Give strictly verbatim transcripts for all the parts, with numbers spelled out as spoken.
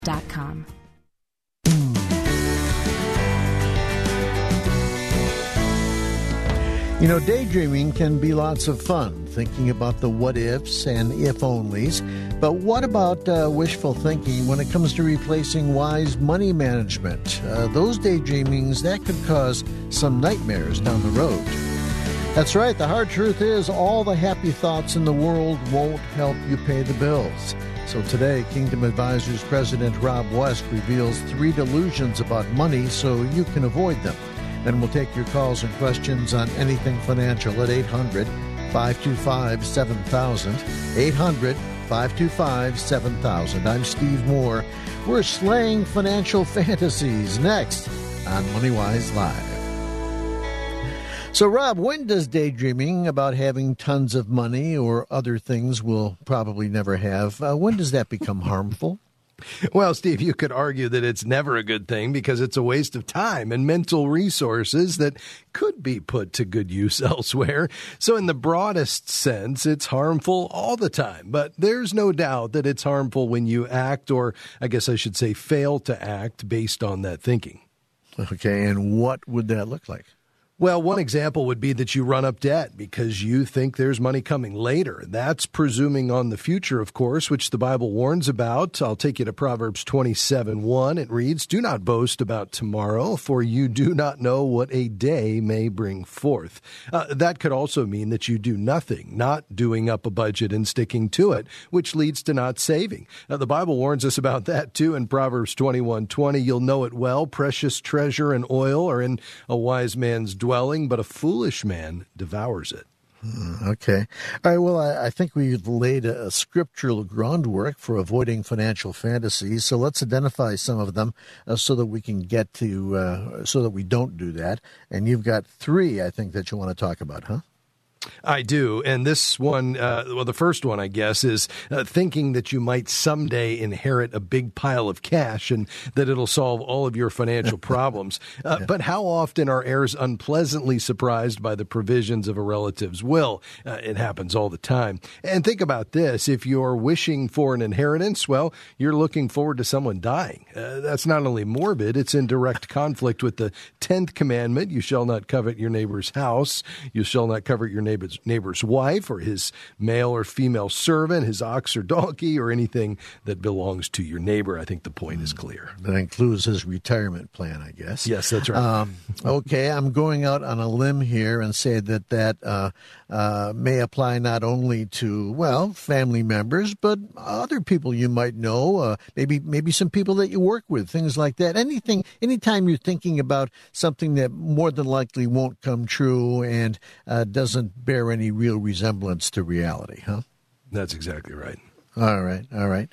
dot com. You know, daydreaming can be lots of fun, thinking about the what-ifs and if-onlys. But what about uh, wishful thinking when it comes to replacing wise money management? Uh, those daydreamings, that could cause some nightmares down the road. That's right. The hard truth is all the happy thoughts in the world won't help you pay the bills. So today, Kingdom Advisors President Rob West reveals three delusions about money so you can avoid them. Then we'll take your calls and questions on anything financial at eight hundred, five two five, seven thousand. eight hundred, five two five, seven thousand. I'm Steve Moore. We're slaying financial fantasies next on MoneyWise Live. So, Rob, when does daydreaming about having tons of money or other things we'll probably never have, uh, when does that become harmful? Well, Steve, you could argue that it's never a good thing because it's a waste of time and mental resources that could be put to good use elsewhere. So in the broadest sense, it's harmful all the time. But there's no doubt that it's harmful when you act, or I guess I should say fail to act, based on that thinking. Okay, and what would that look like? Well, one example would be that you run up debt because you think there's money coming later. That's presuming on the future, of course, which the Bible warns about. I'll take you to Proverbs twenty-seven one. It reads, "Do not boast about tomorrow, for you do not know what a day may bring forth." Uh, that could also mean that you do nothing, not doing up a budget and sticking to it, which leads to not saving. Now, the Bible warns us about that, too, in Proverbs twenty-one twenty. "You'll know it well, precious treasure and oil are in a wise man's dwelling. Dwelling, but a foolish man devours it." Okay. All right. Well, I, I think we've laid a, a scriptural groundwork for avoiding financial fantasies. So let's identify some of them uh, so that we can get to, uh, so that we don't do that. And you've got three, I think, that you want to talk about, huh? I do. And this one, uh, well, the first one, I guess, is uh, thinking that you might someday inherit a big pile of cash and that it'll solve all of your financial problems. Uh, yeah. But how often are heirs unpleasantly surprised by the provisions of a relative's will? Uh, it happens all the time. And think about this. If you're wishing for an inheritance, well, you're looking forward to someone dying. Uh, that's not only morbid, it's in direct conflict with the tenth commandment. You shall not covet your neighbor's house. You shall not covet your neighbor's Neighbor's, neighbor's wife or his male or female servant, his ox or donkey, or anything that belongs to your neighbor. I think the point is clear. That includes his retirement plan, I guess. Yes, that's right. Um, okay, I'm going out on a limb here and say that that uh, uh, may apply not only to, well, family members, but other people you might know, uh, maybe maybe some people that you work with, things like that. Anything, anytime you're thinking about something that more than likely won't come true and uh, doesn't bear any real resemblance to reality, huh? That's exactly right. All right, all right.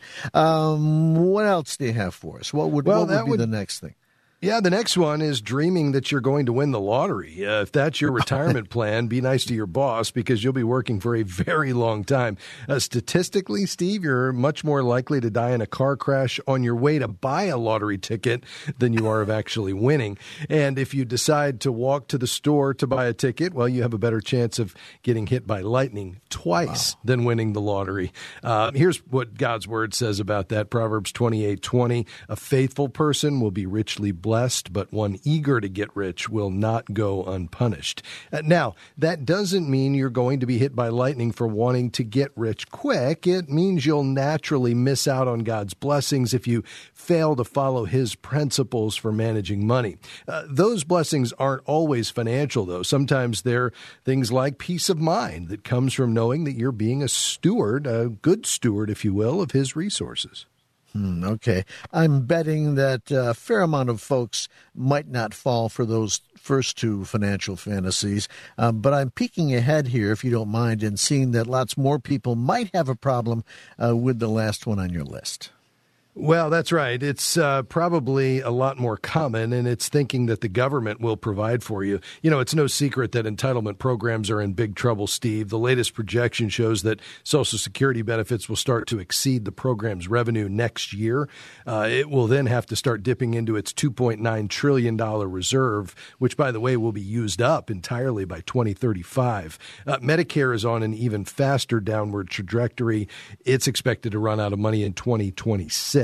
Um, what else do you have for us? What would, well, what would that be would, the next thing? Yeah, the next one is dreaming that you're going to win the lottery. Uh, if that's your retirement plan, be nice to your boss because you'll be working for a very long time. Uh, statistically, Steve, you're much more likely to die in a car crash on your way to buy a lottery ticket than you are of actually winning. And if you decide to walk to the store to buy a ticket, well, you have a better chance of getting hit by lightning twice wow. than winning the lottery. Uh, here's what God's word says about that. Proverbs twenty-eight twenty, "A faithful person will be richly blessed. blessed, but one eager to get rich will not go unpunished." Uh, now, that doesn't mean you're going to be hit by lightning for wanting to get rich quick. It means you'll naturally miss out on God's blessings if you fail to follow his principles for managing money. Uh, those blessings aren't always financial, though. Sometimes they're things like peace of mind that comes from knowing that you're being a steward, a good steward, if you will, of his resources. Hmm, okay. I'm betting that a fair amount of folks might not fall for those first two financial fantasies, um, but I'm peeking ahead here, if you don't mind, and seeing that lots more people might have a problem uh, with the last one on your list. Well, that's right. It's uh, probably a lot more common, and it's thinking that the government will provide for you. You know, it's no secret that entitlement programs are in big trouble, Steve. The latest projection shows that Social Security benefits will start to exceed the program's revenue next year. Uh, it will then have to start dipping into its two point nine trillion dollars reserve, which, by the way, will be used up entirely by twenty thirty-five. Uh, Medicare is on an even faster downward trajectory. It's expected to run out of money in twenty twenty-six.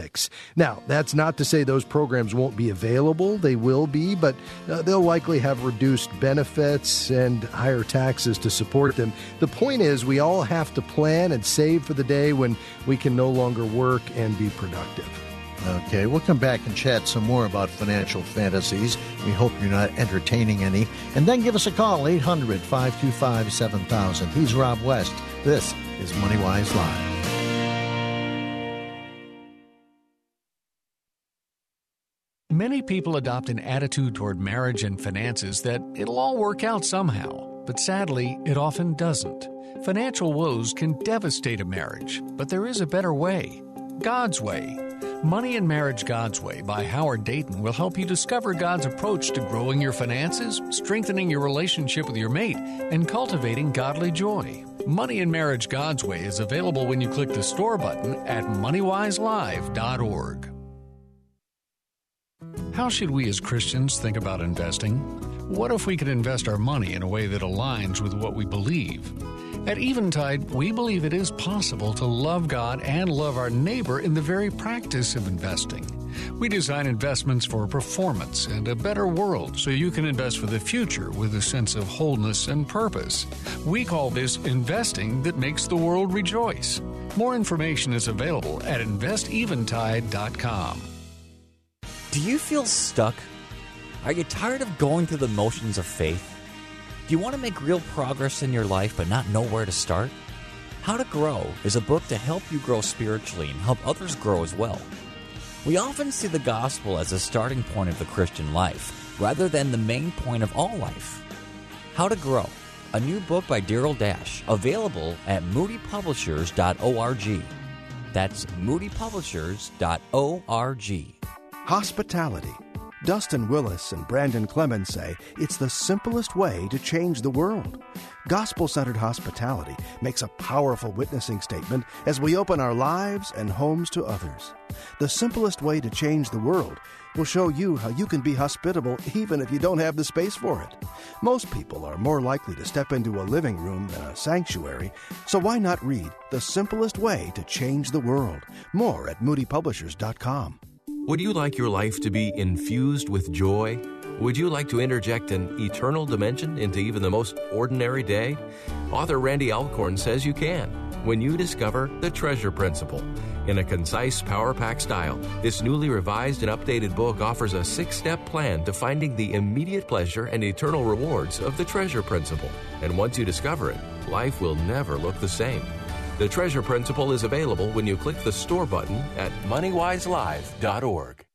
six. Now, that's not to say those programs won't be available. They will be, but uh, they'll likely have reduced benefits and higher taxes to support them. The point is, we all have to plan and save for the day when we can no longer work and be productive. Okay, we'll come back and chat some more about financial fantasies. We hope you're not entertaining any. And then give us a call, eight hundred, five two five, seven thousand. He's Rob West. This is MoneyWise Live. Many people adopt an attitude toward marriage and finances that it'll all work out somehow. But sadly, it often doesn't. Financial woes can devastate a marriage, but there is a better way. God's Way. Money and Marriage God's Way by Howard Dayton will help you discover God's approach to growing your finances, strengthening your relationship with your mate, and cultivating godly joy. Money and Marriage God's Way is available when you click the store button at money wise live dot org. How should we as Christians think about investing? What if we could invest our money in a way that aligns with what we believe? At Eventide, we believe it is possible to love God and love our neighbor in the very practice of investing. We design investments for performance and a better world so you can invest for the future with a sense of wholeness and purpose. We call this investing that makes the world rejoice. More information is available at invest eventide dot com. Do you feel stuck? Are you tired of going through the motions of faith? Do you want to make real progress in your life but not know where to start? How to Grow is a book to help you grow spiritually and help others grow as well. We often see the gospel as a starting point of the Christian life, rather than the main point of all life. How to Grow, a new book by Daryl Dash, available at moody publishers dot org. That's moody publishers dot org. Hospitality. Dustin Willis and Brandon Clemens say it's the simplest way to change the world. Gospel-centered hospitality makes a powerful witnessing statement as we open our lives and homes to others. The simplest way to change the world will show you how you can be hospitable even if you don't have the space for it. Most people are more likely to step into a living room than a sanctuary, so why not read The Simplest Way to Change the World? More at moody publishers dot com. Would you like your life to be infused with joy? Would you like to interject an eternal dimension into even the most ordinary day? Author Randy Alcorn says you can when you discover the Treasure Principle. In a concise, power-packed style, this newly revised and updated book offers a six-step plan to finding the immediate pleasure and eternal rewards of the Treasure Principle. And once you discover it, life will never look the same. The Treasure Principle is available when you click the store button at money wise live dot org.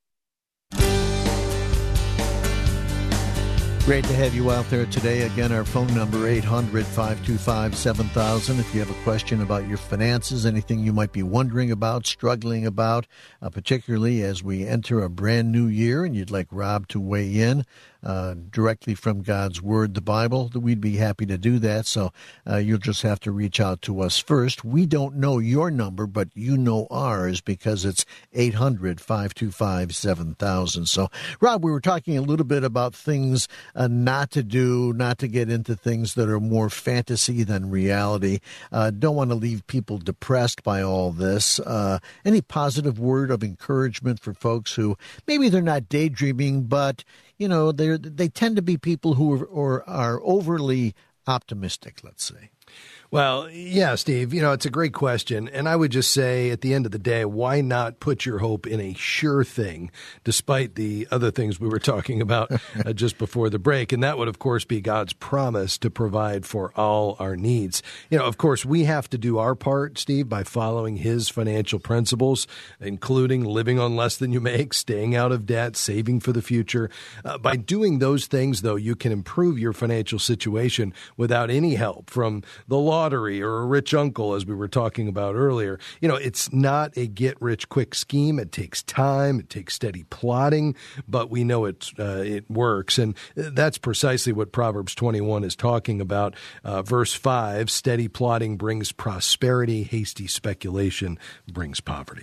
Great to have you out there today. Again, our phone number, eight hundred, five two five, seven thousand. If you have a question about your finances, anything you might be wondering about, struggling about, uh, particularly as we enter a brand new year and you'd like Rob to weigh in uh, directly from God's Word, the Bible, we'd be happy to do that. So uh, you'll just have to reach out to us first. We don't know your number, but you know ours because it's eight hundred, five two five, seven thousand. So, Rob, we were talking a little bit about things Uh, not to do, not to get into things that are more fantasy than reality. Uh, don't want to leave people depressed by all this. Uh, any positive word of encouragement for folks who maybe they're not daydreaming, but, you know, they they tend to be people who are, or are overly optimistic, let's say. Well, yeah, Steve, you know, it's a great question. And I would just say at the end of the day, why not put your hope in a sure thing, despite the other things we were talking about uh, just before the break? And that would, of course, be God's promise to provide for all our needs. You know, of course, we have to do our part, Steve, by following his financial principles, including living on less than you make, staying out of debt, saving for the future. Uh, by doing those things, though, you can improve your financial situation without any help from the law lottery or a rich uncle, as we were talking about earlier. You know, it's not a get-rich-quick scheme. It takes time. It takes steady plotting, but we know it, uh, it works. And that's precisely what Proverbs twenty-one is talking about. Uh, verse five, steady plotting brings prosperity. Hasty speculation brings poverty.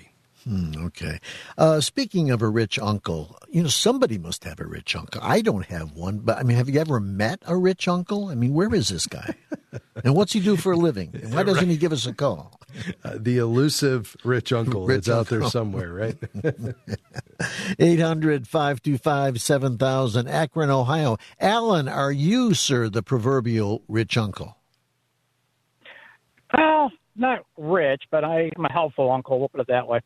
Hmm, okay. Uh, speaking of a rich uncle, you know, somebody must have a rich uncle. I don't have one, but I mean, have you ever met a rich uncle? I mean, where is this guy? And what's he do for a living? And why doesn't he give us a call? Uh, the elusive rich uncle Rich is out uncle. there somewhere, right? eight hundred, five two five, seven thousand, Akron, Ohio. Alan, are you, sir, the proverbial rich uncle? Well, not rich, but I am a helpful uncle. We'll put it that way.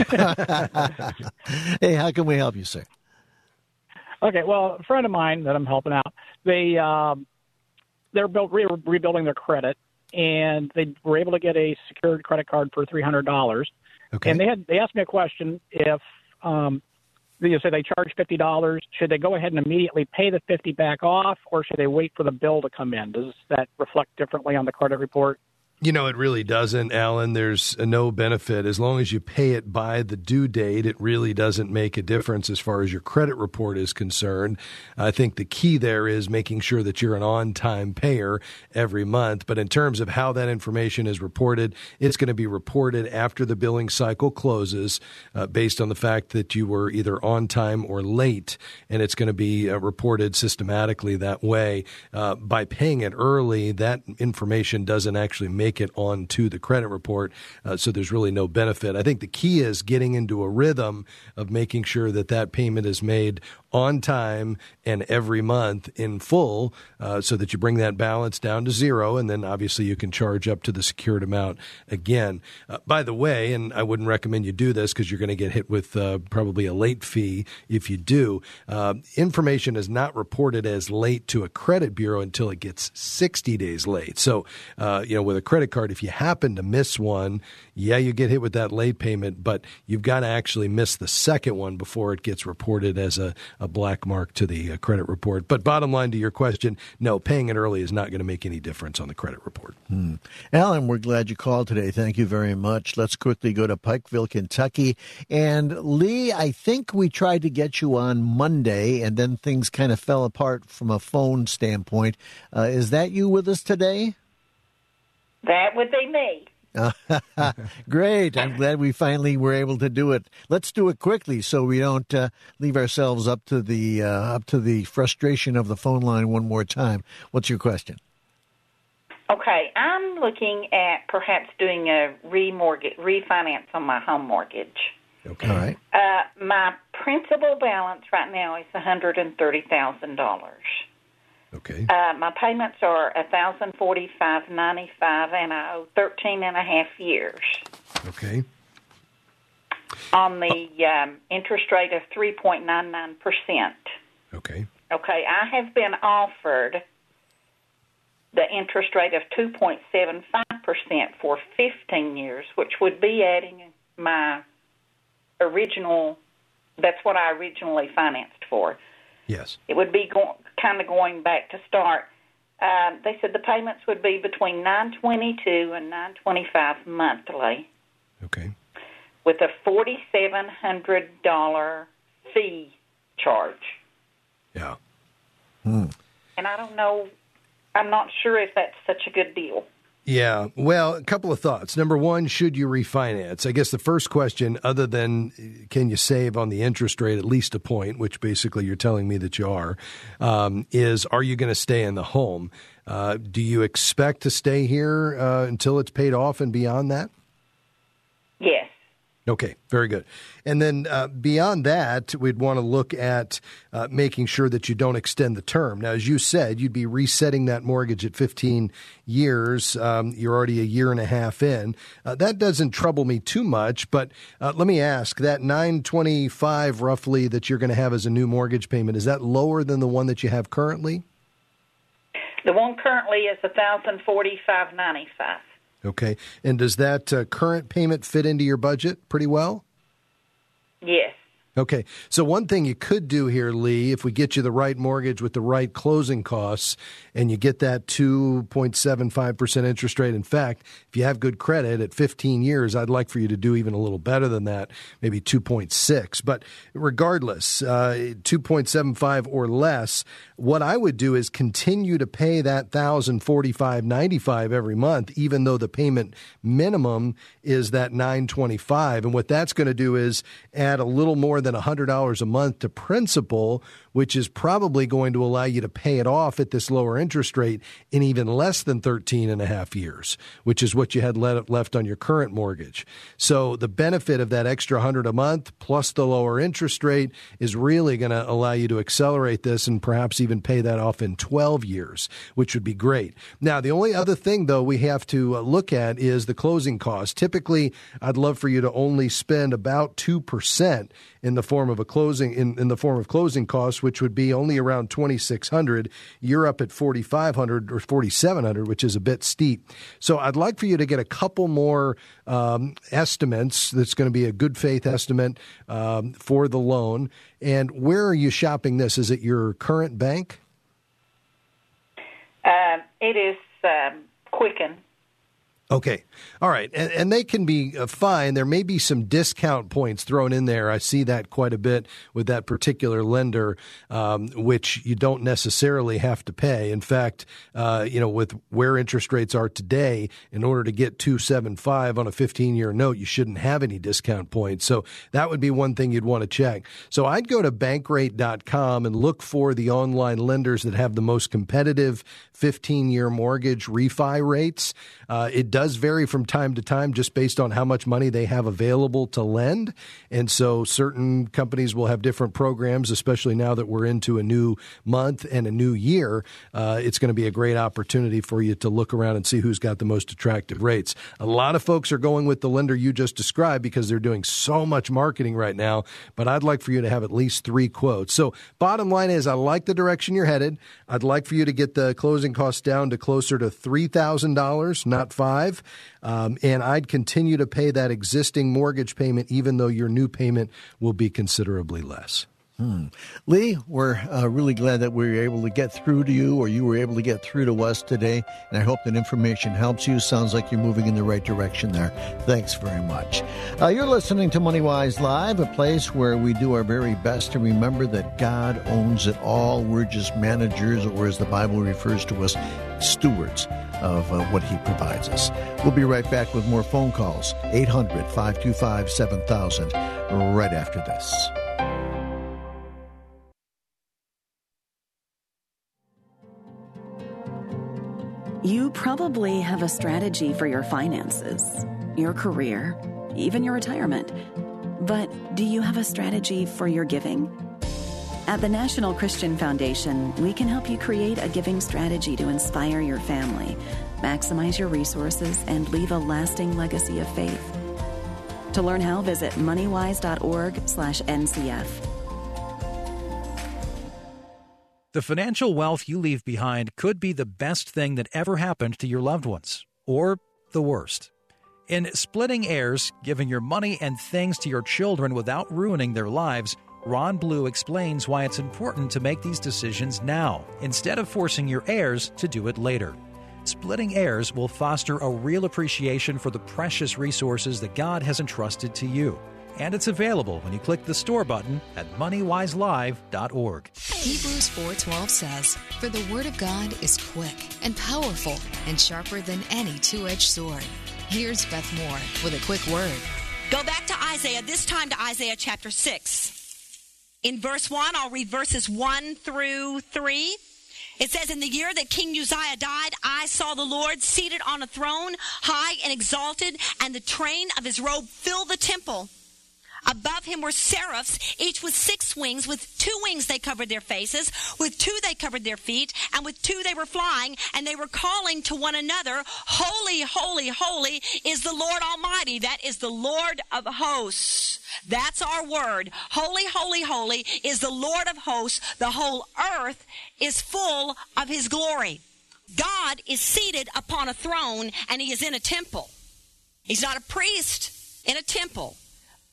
Hey, how can we help you, sir? Okay, well, a friend of mine that I'm helping out, they um, they're built, re- rebuilding their credit, and they were able to get a secured credit card for three hundred dollars. Okay. And they had they asked me a question: if um, you say they charge fifty dollars, should they go ahead and immediately pay the fifty back off, or should they wait for the bill to come in? Does that reflect differently on the credit report? You know, it really doesn't, Alan. There's no benefit. As long as you pay it by the due date, it really doesn't make a difference as far as your credit report is concerned. I think the key there is making sure that you're an on-time payer every month. But in terms of how that information is reported, it's going to be reported after the billing cycle closes uh, based on the fact that you were either on time or late. And it's going to be uh, reported systematically that way. Uh, by paying it early, that information doesn't actually make Make it onto the credit report, uh, so there's really no benefit. I think the key is getting into a rhythm of making sure that that payment is made on time and every month in full, uh, so that you bring that balance down to zero, and then obviously you can charge up to the secured amount again. Uh, by the way, and I wouldn't recommend you do this because you're going to get hit with uh, probably a late fee if you do. Uh, information is not reported as late to a credit bureau until it gets sixty days late. So, uh, you know, with a credit card, if you happen to miss one, yeah, you get hit with that late payment, but you've got to actually miss the second one before it gets reported as a, a black mark to the uh, credit report. But bottom line to your question, no, paying it early is not going to make any difference on the credit report. Hmm. Alan, we're glad you called today. Thank you very much. Let's quickly go to Pikeville, Kentucky. And Lee, I think we tried to get you on Monday, and then things kind of fell apart from a phone standpoint. Uh, is that you with us today? That would be me. Great. I'm glad we finally were able to do it. Let's do it quickly so we don't uh, leave ourselves up to the uh, up to the frustration of the phone line one more time. What's your question? Okay, I'm looking at perhaps doing a remortgage, refinance on my home mortgage. Okay. All right. Uh, my principal balance right now is one hundred thirty thousand dollars. Okay. Uh, my payments are one thousand forty-five dollars and ninety-five cents, and I owe thirteen and a half years. Okay. On the um, interest rate of three point nine nine percent. Okay. Okay, I have been offered the interest rate of two point seven five percent for fifteen years, which would be adding my original, that's what I originally financed for. Yes. It would be go- kind of going back to start. Uh, they said the payments would be between nine twenty-two and nine twenty-five monthly, Okay. with a forty-seven hundred dollars fee charge. Yeah. Hmm. And I don't know, I'm not sure if that's such a good deal. Yeah. Well, a couple of thoughts. Number one, should you refinance? I guess the first question, other than can you save on the interest rate at least a point, which basically you're telling me that you are, um, is are you going to stay in the home? Uh, do you expect to stay here uh, until it's paid off and beyond that? Yes. Okay, very good. And then uh, beyond that, we'd want to look at uh, making sure that you don't extend the term. Now, as you said, you'd be resetting that mortgage at fifteen years. Um, you're already a year and a half in. Uh, that doesn't trouble me too much, but uh, let me ask, that nine twenty-five roughly that you're going to have as a new mortgage payment, is that lower than the one that you have currently? The one currently is one thousand forty-five dollars and ninety-five cents. Okay. And does that uh, current payment fit into your budget pretty well? Yes. Okay, so one thing you could do here, Lee, if we get you the right mortgage with the right closing costs and you get that two point seven five percent interest rate, in fact, if you have good credit at fifteen years, I'd like for you to do even a little better than that, maybe two point six. But regardless, uh, two point seven five or less, what I would do is continue to pay that one thousand forty-five dollars and ninety-five cents every month, even though the payment minimum is that nine hundred twenty-five dollars. And what that's going to do is add a little more than one hundred dollars a month to principal, which is probably going to allow you to pay it off at this lower interest rate in even less than thirteen and a half years, which is what you had left on your current mortgage. So the benefit of that extra one hundred dollars a month plus the lower interest rate is really going to allow you to accelerate this and perhaps even pay that off in twelve years, which would be great. Now, the only other thing, though, we have to look at is the closing costs. Typically, I'd love for you to only spend about two percent in the form of a closing in, in the form of closing costs, which would be only around twenty-six hundred dollars. You're up at forty-five hundred dollars or forty-seven hundred dollars, which is a bit steep. So I'd like for you to get a couple more um, estimates. That's going to be a good faith estimate um, for the loan. And where are you shopping this? Is it your current bank? Uh, it is um, Quicken. Okay. All right. And, and they can be uh, fine. There may be some discount points thrown in there. I see that quite a bit with that particular lender, um, which you don't necessarily have to pay. In fact, uh, you know, with where interest rates are today, in order to get two point seven five on a fifteen-year note, you shouldn't have any discount points. So that would be one thing you'd want to check. So I'd go to bankrate dot com and look for the online lenders that have the most competitive fifteen-year mortgage refi rates. Uh, it does vary from time to time just based on how much money they have available to lend. And so certain companies will have different programs, especially now that we're into a new month and a new year. Uh, it's going to be a great opportunity for you to look around and see who's got the most attractive rates. A lot of folks are going with the lender you just described because they're doing so much marketing right now, but I'd like for you to have at least three quotes. So bottom line is I like the direction you're headed. I'd like for you to get the closing costs down to closer to three thousand dollars, not five. Um, and I'd continue to pay that existing mortgage payment, even though your new payment will be considerably less. Hmm. Lee, we're uh, really glad that we were able to get through to you, or you were able to get through to us today. And I hope that information helps you. Sounds like you're moving in the right direction there. Thanks very much. Uh, you're listening to MoneyWise Live, a place where we do our very best to remember that God owns it all. We're just managers, or as the Bible refers to us, stewards of uh, what he provides us. We'll be right back with more phone calls. eight hundred, five two five, seven thousand right after this. You probably have a strategy for your finances, your career, even your retirement. But do you have a strategy for your giving? At the National Christian Foundation, we can help you create a giving strategy to inspire your family, maximize your resources, and leave a lasting legacy of faith. To learn how, visit moneywise.org slash NCF. The financial wealth you leave behind could be the best thing that ever happened to your loved ones, or the worst. In Splitting Heirs, Giving Your Money and Things to Your Children Without Ruining Their Lives, Ron Blue explains why it's important to make these decisions now, instead of forcing your heirs to do it later. Splitting Heirs will foster a real appreciation for the precious resources that God has entrusted to you. And it's available when you click the store button at money wise live dot org. Hebrews four twelve says, "For the word of God is quick and powerful and sharper than any two-edged sword." Here's Beth Moore with a quick word. Go back to Isaiah, this time to Isaiah chapter six. In verse one, I'll read verses one through three. It says, "In the year that King Uzziah died, I saw the Lord seated on a throne, high and exalted, and the train of his robe filled the temple. Above him were seraphs, each with six wings. With two wings they covered their faces. With two they covered their feet. And with two they were flying. And they were calling to one another, 'Holy, holy, holy is the Lord Almighty.'" That is the Lord of hosts. That's our word. "Holy, holy, holy is the Lord of hosts. The whole earth is full of his glory." God is seated upon a throne, and he is in a temple. He's not a priest in a temple.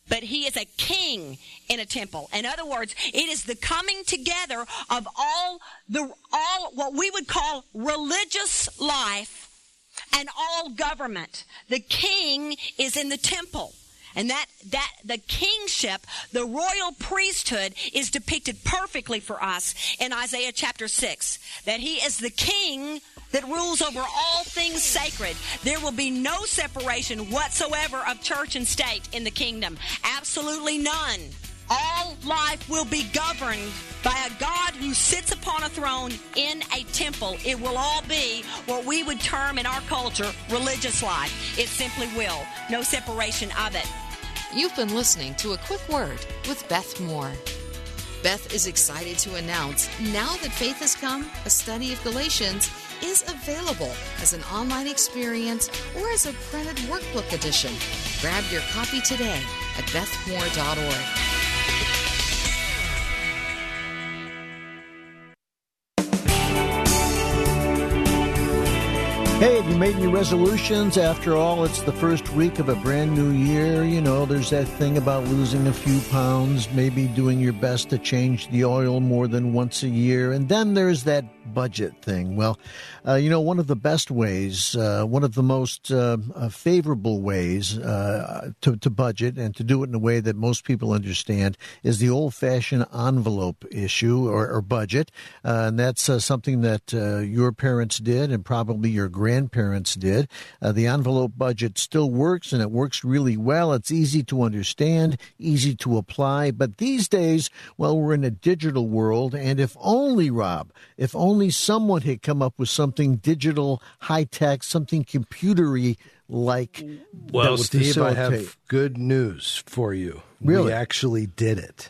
but he is a king in a temple. In other words, it is the coming together of all the all what we would call religious life and all government. The king is in the temple. And that, that, the kingship, the royal priesthood is depicted perfectly for us in Isaiah chapter six. That he is the king that rules over all things sacred. There will be no separation whatsoever of church and state in the kingdom. Absolutely none. All life will be governed by a God who sits upon a throne in a temple. It will all be what we would term in our culture religious life. It simply will. No separation of it. You've been listening to A Quick Word with Beth Moore. Beth is excited to announce, now that faith has come, a study of Galatians is available as an online experience or as a printed workbook edition. Grab your copy today at beth moore dot org. Hey, have you made any resolutions? After all, it's the first week of a brand new year. You know, there's that thing about losing a few pounds, maybe doing your best to change the oil more than once a year. And then there's that budget thing. Well, uh, you know, one of the best ways, uh, one of the most uh, uh, favorable ways uh, to, to budget and to do it in a way that most people understand is the old-fashioned envelope issue or, or budget. Uh, and that's uh, something that uh, your parents did and probably your grandparents did. Uh, the envelope budget still works, and it works really well. It's easy to understand, easy to apply. But these days, well, we're in a digital world, and if only, Rob, if only someone had come up with something digital, high-tech, something computery like well, that would Steve, facilitate. I have good news for you. Really? We actually did it.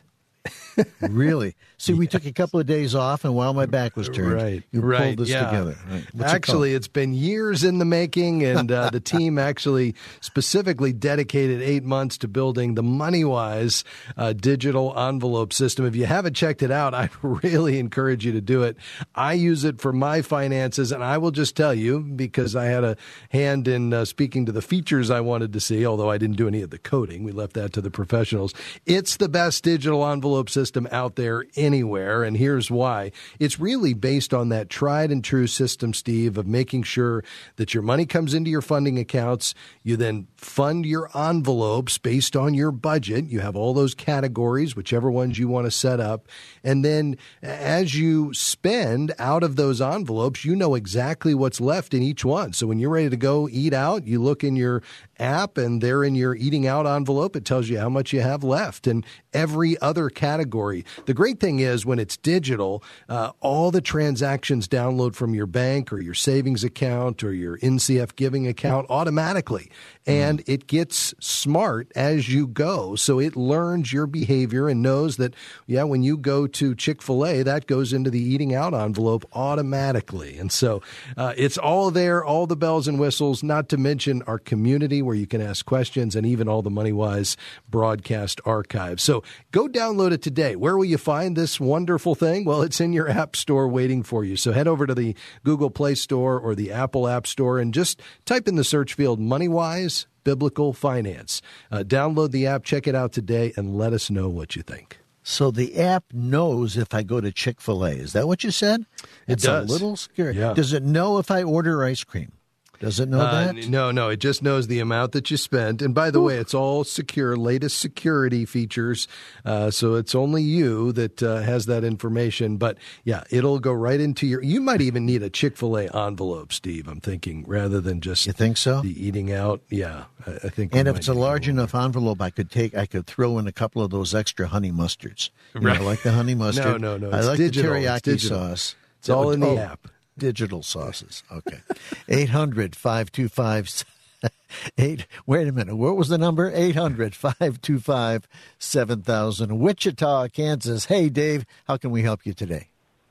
Really? See, we took a couple of days off, and while my back was turned, right, you right, pulled this yeah. together. Right. What's Actually, it it's been years in the making, and uh, the team actually specifically dedicated eight months to building the MoneyWise uh, digital envelope system. If you haven't checked it out, I really encourage you to do it. I use it for my finances, and I will just tell you, because I had a hand in uh, speaking to the features I wanted to see, although I didn't do any of the coding. We left that to the professionals. It's the best digital envelope system out there anywhere, and here's why. It's really based on that tried and true system, Steve, of making sure that your money comes into your funding accounts. You then fund your envelopes based on your budget. You have all those categories, whichever ones you want to set up. And then as you spend out of those envelopes, you know exactly what's left in each one. So when you're ready to go eat out, you look in your app and there in your eating out envelope, it tells you how much you have left and every other category. The great thing is when it's digital, uh, all the transactions download from your bank or your savings account or your N C F giving account automatically. And mm. it gets smart as you go. So it learns your behavior and knows that, yeah, when you go to Chick-fil-A, that goes into the eating out envelope automatically. And so uh, it's all there, all the bells and whistles, not to mention our community where you can ask questions and even all the MoneyWise broadcast archives. So go download it today. Where will you find this wonderful thing? Well, it's in your app store waiting for you. So head over to the Google Play Store or the Apple App Store and just type in the search field MoneyWise Biblical Finance. Uh, download the app, check it out today, and let us know what you think. So the app knows if I go to Chick-fil-A. Is that what you said? It it's does. a little scary. Yeah. Does it know if I order ice cream? Does it know uh, that? No, no. It just knows the amount that you spent. And by the Ooh. way, it's all secure, latest security features. Uh, so it's only you that uh, has that information. But yeah, it'll go right into your, you might even need a Chick-fil-A envelope, Steve, I'm thinking, rather than just you think so? The eating out. Yeah, I, I think. And if it's a large enough envelope, I could take, I could throw in a couple of those extra honey mustards. You right. know, like the honey mustard. No, no, no. I It's like digital. the teriyaki it's digital. sauce. It's all in the oh, app. Digital sauces. Okay. eight hundred, five two five, eight. Wait a minute. What was the number? eight hundred, five two five, seven thousand. Wichita, Kansas. Hey, Dave, how can we help you today?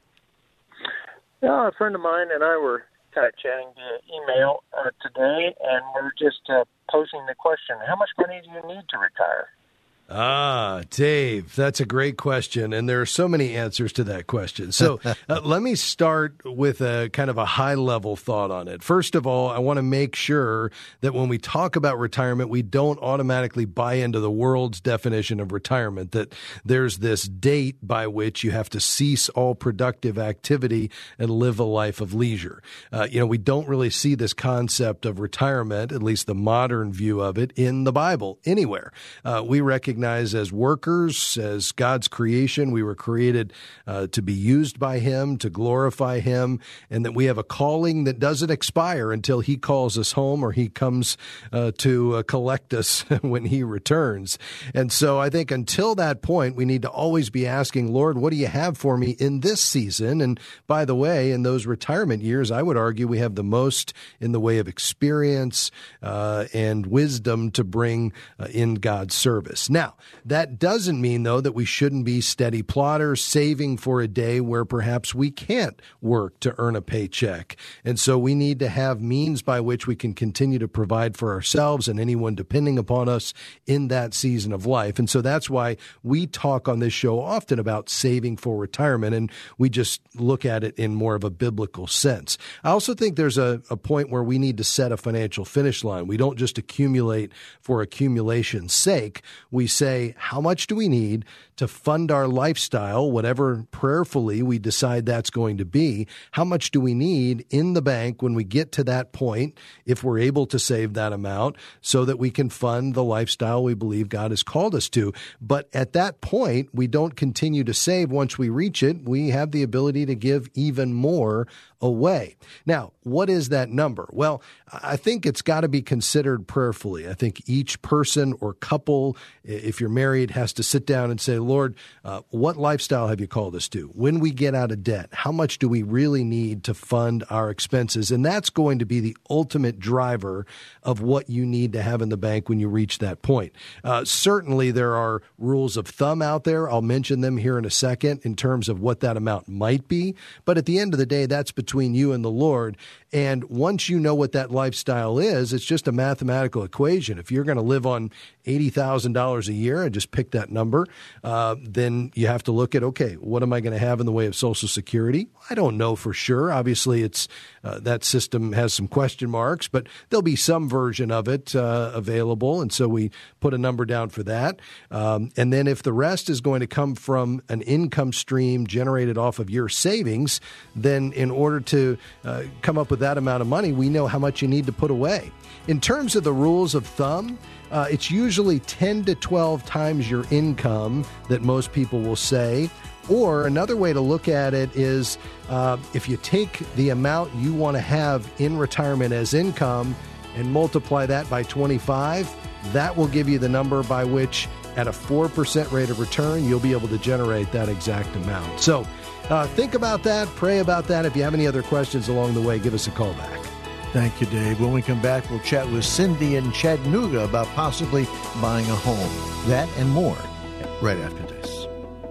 Yeah, a friend of mine and I were kind of chatting via email uh, today, and we're just uh, posing the question, how much money do you need to retire? Ah, Dave, that's a great question, and there are so many answers to that question. So uh, let me start with a kind of a high-level thought on it. First of all, I want to make sure that when we talk about retirement, we don't automatically buy into the world's definition of retirement, that there's this date by which you have to cease all productive activity and live a life of leisure. Uh, you know, we don't really see this concept of retirement, at least the modern view of it, in the Bible anywhere. Uh, we recognize as workers, as God's creation, we were created uh, to be used by Him, to glorify Him, and that we have a calling that doesn't expire until He calls us home or He comes uh, to uh, collect us when He returns. And so I think until that point, we need to always be asking, Lord, what do you have for me in this season? And by the way, in those retirement years, I would argue we have the most in the way of experience uh, and wisdom to bring uh, in God's service. Now, that doesn't mean, though, that we shouldn't be steady plotters, saving for a day where perhaps we can't work to earn a paycheck. And so we need to have means by which we can continue to provide for ourselves and anyone depending upon us in that season of life. And so that's why we talk on this show often about saving for retirement, and we just look at it in more of a biblical sense. I also think there's a, a point where we need to set a financial finish line. We don't just accumulate for accumulation's sake. We say, how much do we need to fund our lifestyle, whatever prayerfully we decide that's going to be? How much do we need in the bank when we get to that point, if we're able to save that amount, so that we can fund the lifestyle we believe God has called us to? But at that point, we don't continue to save. Once we reach it, we have the ability to give even more away. Now, what is that number? Well, I think it's got to be considered prayerfully. I think each person or couple, if you're married, has to sit down and say, Lord, uh, what lifestyle have you called us to? When we get out of debt, how much do we really need to fund our expenses? And that's going to be the ultimate driver of what you need to have in the bank when you reach that point. Uh, certainly, there are rules of thumb out there. I'll mention them here in a second in terms of what that amount might be. But at the end of the day, that's between you and the Lord. And once you know what that lifestyle is, it's just a mathematical equation. If you're going to live on eighty thousand dollars a year, and just pick that number, uh, then you have to look at, okay, what am I going to have in the way of Social Security? I don't know for sure. Obviously, it's uh, that system has some question marks, but there'll be some version of it uh, available. And so we put a number down for that. Um, and then if the rest is going to come from an income stream generated off of your savings, then in order to uh, come up with that amount of money, we know how much you need to put away. In terms of the rules of thumb, uh, it's usually ten to twelve times your income that most people will say. Or another way to look at it is uh, if you take the amount you want to have in retirement as income and multiply that by twenty-five, that will give you the number by which at a four percent rate of return, you'll be able to generate that exact amount. So uh, think about that, pray about that. If you have any other questions along the way, give us a call back. Thank you, Dave. When we come back, we'll chat with Cindy in Chattanooga about possibly buying a home. That and more right after this.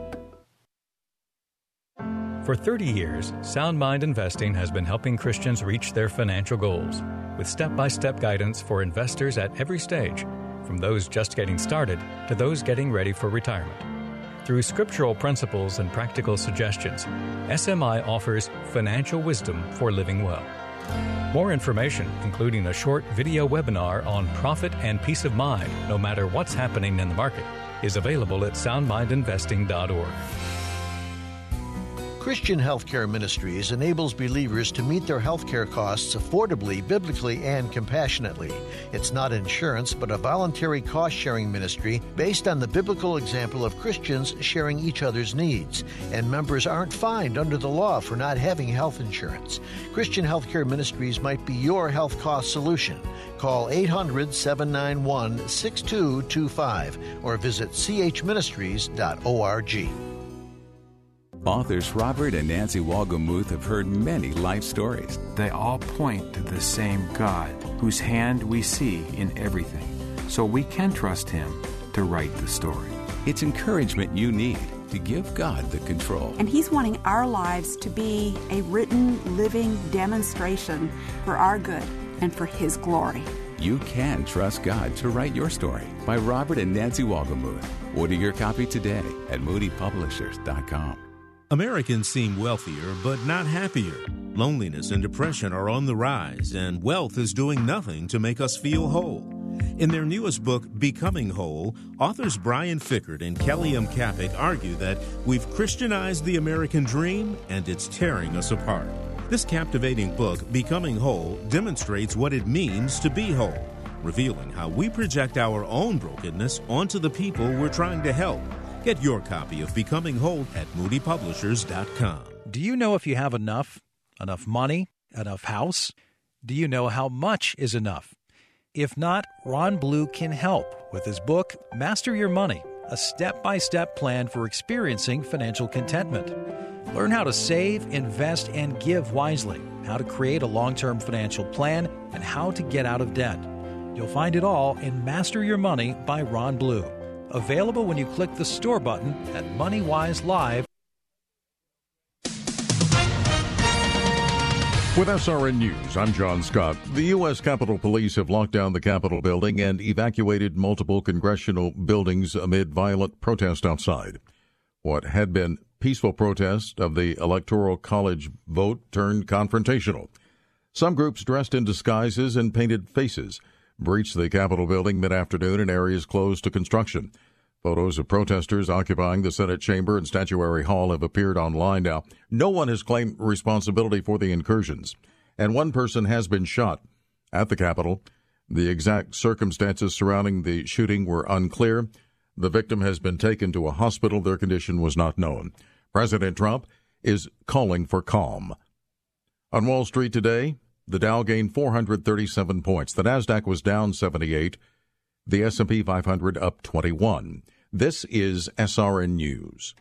For thirty years, Sound Mind Investing has been helping Christians reach their financial goals with step-by-step guidance for investors at every stage, from those just getting started to those getting ready for retirement. Through scriptural principles and practical suggestions, S M I offers financial wisdom for living well. More information, including a short video webinar on profit and peace of mind, no matter what's happening in the market, is available at sound mind investing dot org. Christian Healthcare Ministries enables believers to meet their healthcare costs affordably, biblically, and compassionately. It's not insurance, but a voluntary cost-sharing ministry based on the biblical example of Christians sharing each other's needs. And members aren't fined under the law for not having health insurance. Christian Healthcare Ministries might be your health cost solution. Call eight hundred, seven nine one, six two two five or visit c h ministries dot org. Authors Robert and Nancy Wolgemuth have heard many life stories. They all point to the same God, whose hand we see in everything. So we can trust Him to write the story. It's encouragement you need to give God the control. And He's wanting our lives to be a written, living demonstration for our good and for His glory. You Can Trust God to Write Your Story by Robert and Nancy Wolgemuth. Order your copy today at moody publishers dot com. Americans seem wealthier, but not happier. Loneliness and depression are on the rise, and wealth is doing nothing to make us feel whole. In their newest book, Becoming Whole, authors Brian Fikkert and Kelly M. Kapic argue that we've Christianized the American dream, and it's tearing us apart. This captivating book, Becoming Whole, demonstrates what it means to be whole, revealing how we project our own brokenness onto the people we're trying to help. Get your copy of Becoming Whole at moody publishers dot com. Do you know if you have enough? Enough money? Enough house? Do you know how much is enough? If not, Ron Blue can help with his book, Master Your Money, a step-by-step plan for experiencing financial contentment. Learn how to save, invest, and give wisely, how to create a long-term financial plan, and how to get out of debt. You'll find it all in Master Your Money by Ron Blue. Available when you click the store button at MoneyWise Live. With S R N News, I'm John Scott. The U S. Capitol Police have locked down the Capitol building and evacuated multiple congressional buildings amid violent protest outside. What had been peaceful protest of the Electoral College vote turned confrontational. Some groups dressed in disguises and painted faces breached the Capitol building mid-afternoon in areas closed to construction. Photos of protesters occupying the Senate chamber and Statuary Hall have appeared online now. No one has claimed responsibility for the incursions, and one person has been shot at the Capitol. The exact circumstances surrounding the shooting were unclear. The victim has been taken to a hospital. Their condition was not known. President Trump is calling for calm. On Wall Street today, the Dow gained four hundred thirty-seven points. The Nasdaq was down seventy-eight. The S and P five hundred up twenty-one. This is S R N News.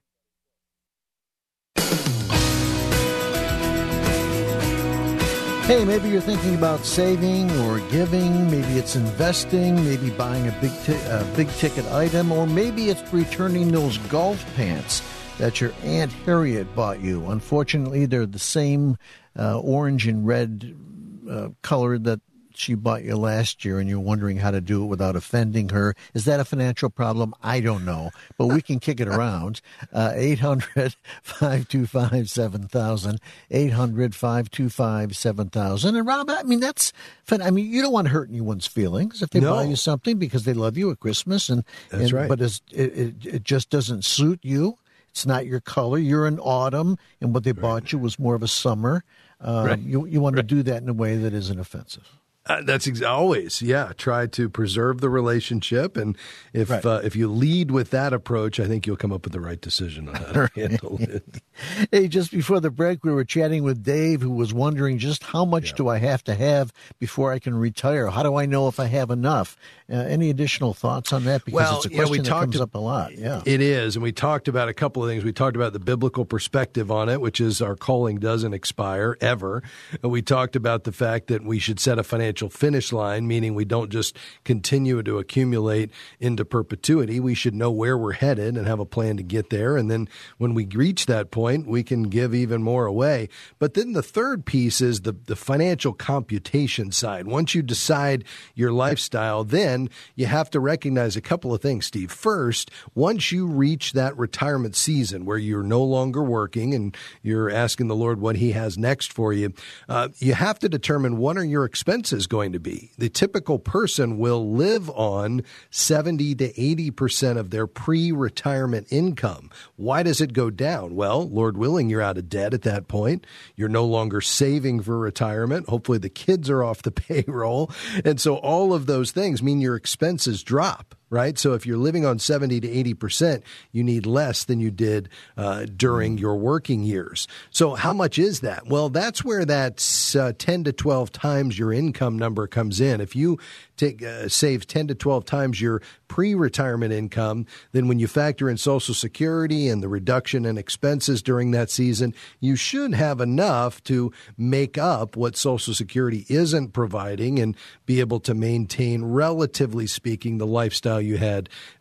Hey, maybe you're thinking about saving or giving. Maybe it's investing. Maybe buying a big t- a big ticket item, or maybe it's returning those golf pants that your Aunt Harriet bought you. Unfortunately, they're the same uh, orange and red uh, color that she bought you last year, and you're wondering how to do it without offending her. Is that a financial problem? I don't know, but we can kick it around. Uh, eight hundred, five two five, seven thousand, eight hundred, five two five, seven thousand. And Rob, I mean, that's, I mean, you don't want to hurt anyone's feelings if they No. buy you something because they love you at Christmas, and, That's and right. but it's, it, it, it just doesn't suit you. It's not your color. You're in autumn, and what they bought you was more of a summer. Uh, Right. You, you want to do that in a way that isn't offensive. Uh, that's ex- always, yeah. Try to preserve the relationship, and if Right. uh, if you lead with that approach, I think you'll come up with the right decision on how to handle it. Hey, just before the break, we were chatting with Dave, who was wondering just how much do I have to have before I can retire? How do I know if I have enough? Uh, any additional thoughts on that? Because Well, it's a yeah, question we that talked comes to- up a lot. Yeah. It is, and we talked about a couple of things. We talked about the biblical perspective on it, which is our calling doesn't expire ever. And we talked about the fact that we should set a financial finish line, meaning we don't just continue to accumulate into perpetuity. We should know where we're headed and have a plan to get there. And then when we reach that point, we can give even more away. But then the third piece is the, the financial computation side. Once you decide your lifestyle, then you have to recognize a couple of things, Steve. First, once you reach that retirement season where you're no longer working and you're asking the Lord what he has next for you, uh, you have to determine what are your expenses going to be. The typical person will live on seventy to eighty percent of their pre-retirement income. Why does it go down? Well, Lord willing, you're out of debt at that point. You're no longer saving for retirement. Hopefully the kids are off the payroll. And so all of those things mean your expenses drop. Right. So if you're living on seventy to eighty percent, you need less than you did uh, during your working years. So how much is that? Well, that's where that uh, ten to twelve times your income number comes in. If you take uh, save ten to twelve times your pre-retirement income, then when you factor in Social Security and the reduction in expenses during that season, you should have enough to make up what Social Security isn't providing and be able to maintain, relatively speaking, the lifestyle you had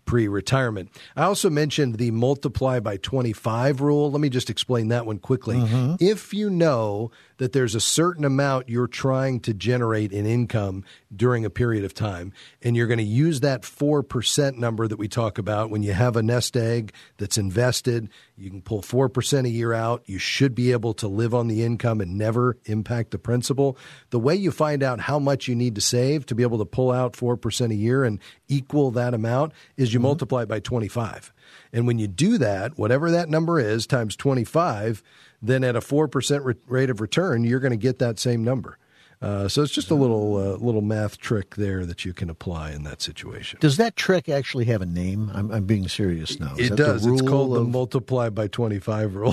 pre-retirement. I also mentioned the multiply by twenty-five rule. Let me just explain that one quickly. Mm-hmm. If you know that there's a certain amount you're trying to generate in income during a period of time, and you're going to use that four percent number that we talk about when you have a nest egg that's invested, you can pull four percent a year out. You should be able to live on the income and never impact the principal. The way you find out how much you need to save to be able to pull out four percent a year and equal that amount is you mm-hmm. multiply by twenty-five. And when you do that, whatever that number is times twenty-five, then at a four percent re- rate of return, you're going to get that same number. Uh, so it's just a little uh, little math trick there that you can apply in that situation. Does that trick actually have a name? I'm, I'm being serious now. Is it does. It's called of... the multiply by twenty-five rule.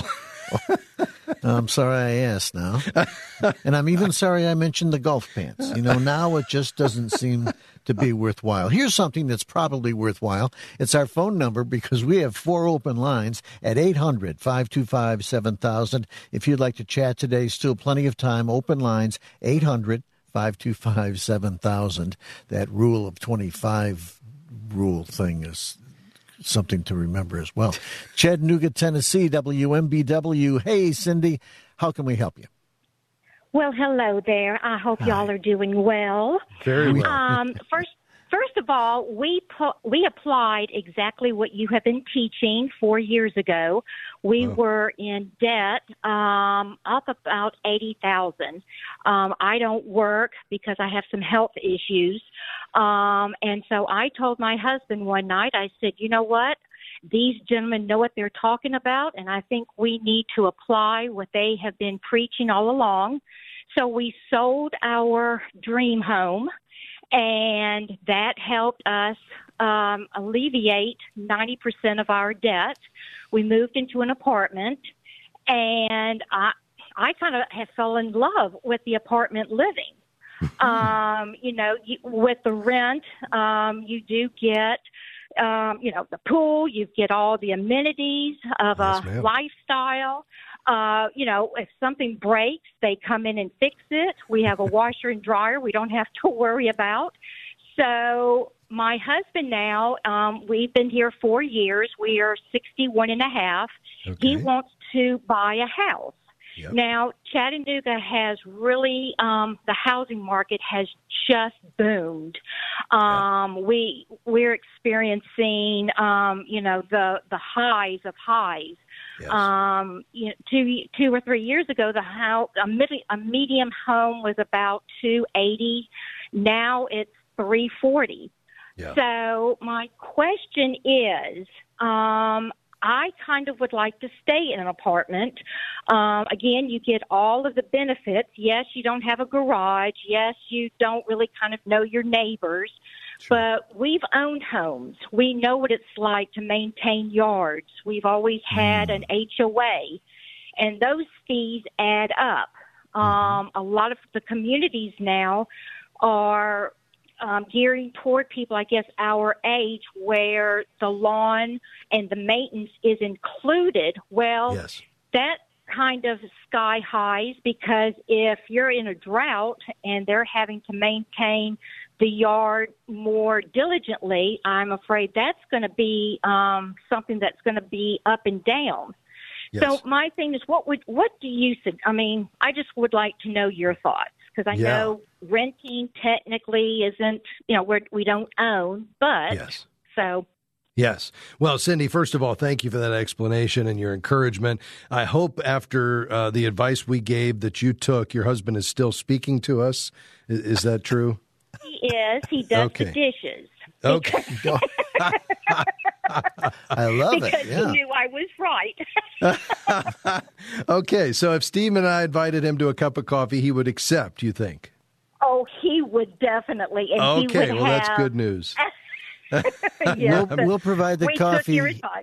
I'm sorry I asked now. And I'm even sorry I mentioned the golf pants. You know, now it just doesn't seem to be worthwhile. Here's something that's probably worthwhile. It's our phone number because we have four open lines at eight hundred, five two five, seven thousand. If you'd like to chat today, still plenty of time. Open lines, eight hundred, five two five, seven thousand. That rule of twenty-five rule thing is something to remember as well. Chattanooga, Tennessee, W M B W. Hey, Cindy, how can we help you? Well, hello there. I hope Hi. y'all are doing well. Very well. Um, first, first of all, we pu- we applied exactly what you have been teaching four years ago. We oh. were in debt um, up about eighty thousand dollars. Um, I don't work because I have some health issues. Um, and so I told my husband one night, I said, you know what? These gentlemen know what they're talking about, and I think we need to apply what they have been preaching all along. So we sold our dream home, and that helped us um, alleviate ninety percent of our debt. We moved into an apartment, and I, I kind of have fell in love with the apartment living. um, you know, you, with the rent, um, you do get, um, you know, the pool, you get all the amenities of yes, a ma'am. lifestyle. Uh, you know, if something breaks, they come in and fix it. We have a washer and dryer we don't have to worry about. So my husband now, um, we've been here four years. We are sixty-one and a half. Okay. He wants to buy a house. Yep. Now, Chattanooga has really, um, the housing market has just boomed. Um, yep. We, we're experiencing, um, you know, the, the highs of highs. Yes. Um, you know, two, two or three years ago, the house, a, mid, a medium home was about two eighty. Now it's three forty. Yeah. So my question is, um, I kind of would like to stay in an apartment. Um, again, you get all of the benefits. Yes, you don't have a garage. Yes, you don't really kind of know your neighbors. Sure. But we've owned homes. We know what it's like to maintain yards. We've always had mm. an H O A, and those fees add up. Mm-hmm. Um, a lot of the communities now are Um, gearing toward people, I guess, our age, where the lawn and the maintenance is included. Well, yes. that kind of sky highs, because if you're in a drought and they're having to maintain the yard more diligently, I'm afraid that's going to be um, something that's going to be up and down. Yes. So my thing is, what would what do you think? I mean, I just would like to know your thoughts, because I yeah. know renting technically isn't, you know, we're, we don't own, but yes. so. Yes. Well, Cindy, first of all, thank you for that explanation and your encouragement. I hope after uh, the advice we gave that you took, your husband is still speaking to us. Is, is that true? He is. He does okay. the dishes. Okay. I love because it. Yeah. He knew I was right. Okay. So if Steve and I invited him to a cup of coffee, he would accept, you think? Oh, he would definitely. And okay. He would well, have... that's good news. yes, we'll, we'll provide the we coffee. Took your advice.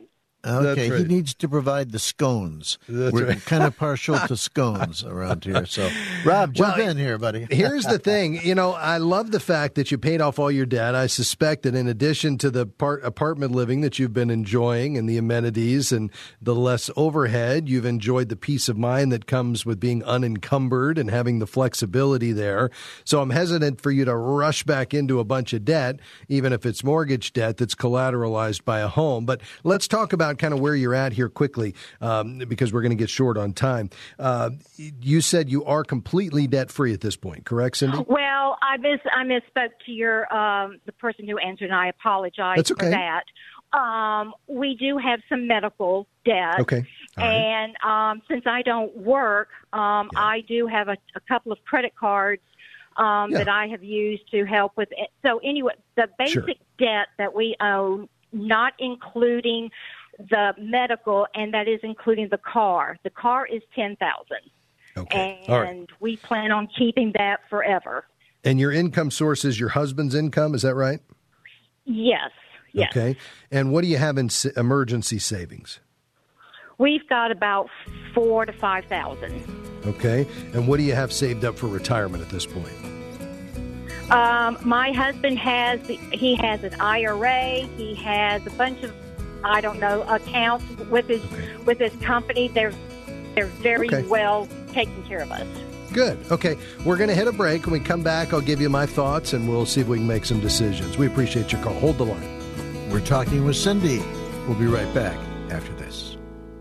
Okay, right. he needs to provide the scones. That's We're right. kind of partial to scones around here. So, Rob, jump Well, in here, buddy. Here's the thing. You know, I love the fact that you paid off all your debt. I suspect that in addition to the part, apartment living that you've been enjoying and the amenities and the less overhead, you've enjoyed the peace of mind that comes with being unencumbered and having the flexibility there. So I'm hesitant for you to rush back into a bunch of debt, even if it's mortgage debt that's collateralized by a home. But let's talk about kind of where you're at here quickly, um, because we're going to get short on time. Uh, you said you are completely debt-free at this point, correct, Cindy? Well, I miss I misspoke to your um, the person who answered, and I apologize That's okay. for that. Um, we do have some medical debt. Okay. All right. And um, since I don't work, um, Yeah. I do have a, a couple of credit cards um, Yeah. that I have used to help with it. So anyway, the basic Sure. debt that we owe, not including the medical, and that is including the car. The car is ten thousand dollars. Okay. And All right. we plan on keeping that forever. And your income source is your husband's income, is that right? Yes. Yes. Okay. And what do you have in s- emergency savings? We've got about four to five thousand. Okay. And what do you have saved up for retirement at this point? Um, my husband has the, he has an I R A. He has a bunch of I don't know accounts with his Okay. with his company. They're they're very Okay. well taking care of us. Good. Okay. We're going to hit a break. When we come back, I'll give you my thoughts and we'll see if we can make some decisions. We appreciate your call. Hold the line. We're talking with Cindy. We'll be right back after this.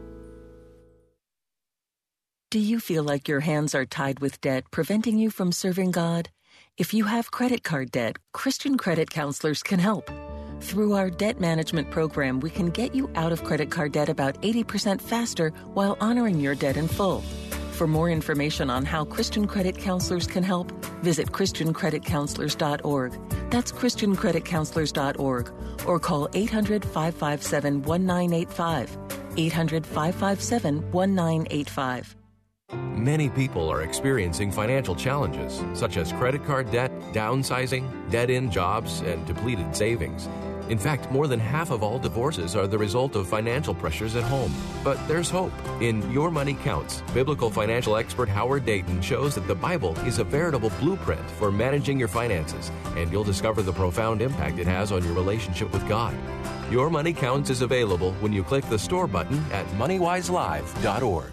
Do you feel like your hands are tied with debt, preventing you from serving God? If you have credit card debt, Christian Credit Counselors can help. Through our debt management program, we can get you out of credit card debt about eighty percent faster while honoring your debt in full. For more information on how Christian Credit Counselors can help, visit Christian Credit Counselors dot org. That's Christian Credit Counselors dot org. Or call eight hundred, five five seven, one nine eight five. eight hundred, five five seven, one nine eight five. Many people are experiencing financial challenges, such as credit card debt, downsizing, dead-end jobs, and depleted savings. In fact, more than half of all divorces are the result of financial pressures at home. But there's hope. In Your Money Counts, biblical financial expert Howard Dayton shows that the Bible is a veritable blueprint for managing your finances, and you'll discover the profound impact it has on your relationship with God. Your Money Counts is available when you click the store button at money wise live dot org.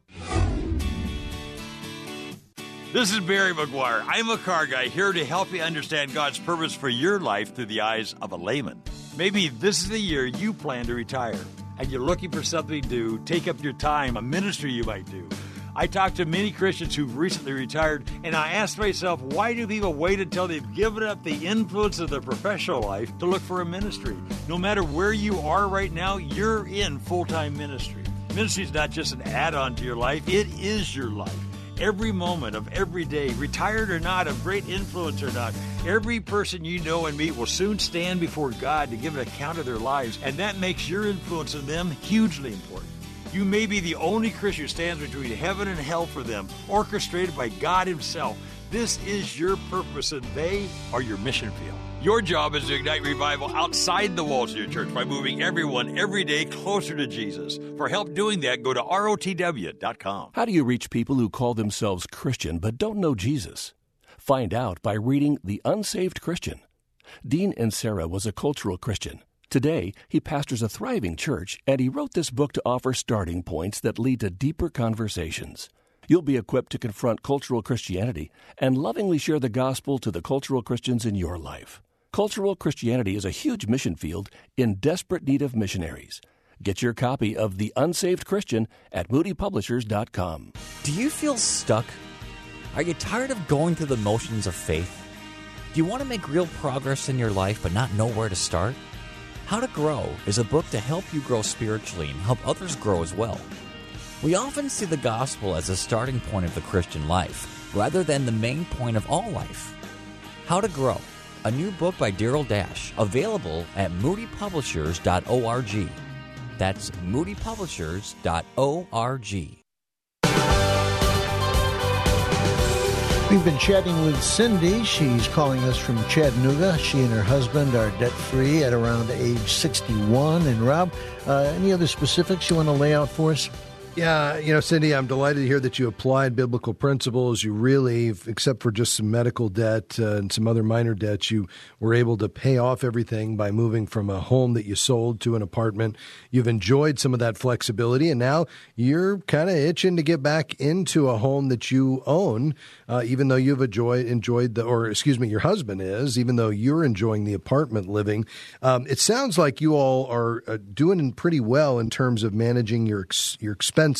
This is Barry McGuire. I'm a car guy here to help you understand God's purpose for your life through the eyes of a layman. Maybe this is the year you plan to retire, and you're looking for something to take up your time, a ministry you might do. I talked to many Christians who've recently retired, and I asked myself, why do people wait until they've given up the influence of their professional life to look for a ministry? No matter where you are right now, you're in full-time ministry. Ministry is not just an add-on to your life, it is your life. Every moment of every day, retired or not, of great influence or not, every person you know and meet will soon stand before God to give an account of their lives, and that makes your influence on them hugely important. You may be the only Christian who stands between heaven and hell for them, orchestrated by God Himself. This is your purpose, and they are your mission field. Your job is to ignite revival outside the walls of your church by moving everyone every day closer to Jesus. For help doing that, go to R O T W dot com. How do you reach people who call themselves Christian but don't know Jesus? Find out by reading The Unsaved Christian. Dean Insera was a cultural Christian. Today, he pastors a thriving church, and he wrote this book to offer starting points that lead to deeper conversations. You'll be equipped to confront cultural Christianity and lovingly share the gospel to the cultural Christians in your life. Cultural Christianity is a huge mission field in desperate need of missionaries. Get your copy of The Unsaved Christian at moody publishers dot com. Do you feel stuck? Are you tired of going through the motions of faith? Do you want to make real progress in your life but not know where to start? How to Grow is a book to help you grow spiritually and help others grow as well. We often see the gospel as a starting point of the Christian life, rather than the main point of all life. How to Grow, a new book by Daryl Dash, available at moody publishers dot org. That's moody publishers dot org. We've been chatting with Cindy. She's calling us from Chattanooga. She and her husband are debt-free at around age sixty-one. And Rob, uh, any other specifics you want to lay out for us? Yeah, you know, Cindy, I'm delighted to hear that you applied biblical principles. You really, except for just some medical debt uh, and some other minor debts, you were able to pay off everything by moving from a home that you sold to an apartment. You've enjoyed some of that flexibility, and now you're kind of itching to get back into a home that you own, uh, even though you've enjoyed, enjoyed the, or excuse me, your husband is, even though you're enjoying the apartment living. Um, it sounds like you all are uh, doing pretty well in terms of managing your ex- your expenses.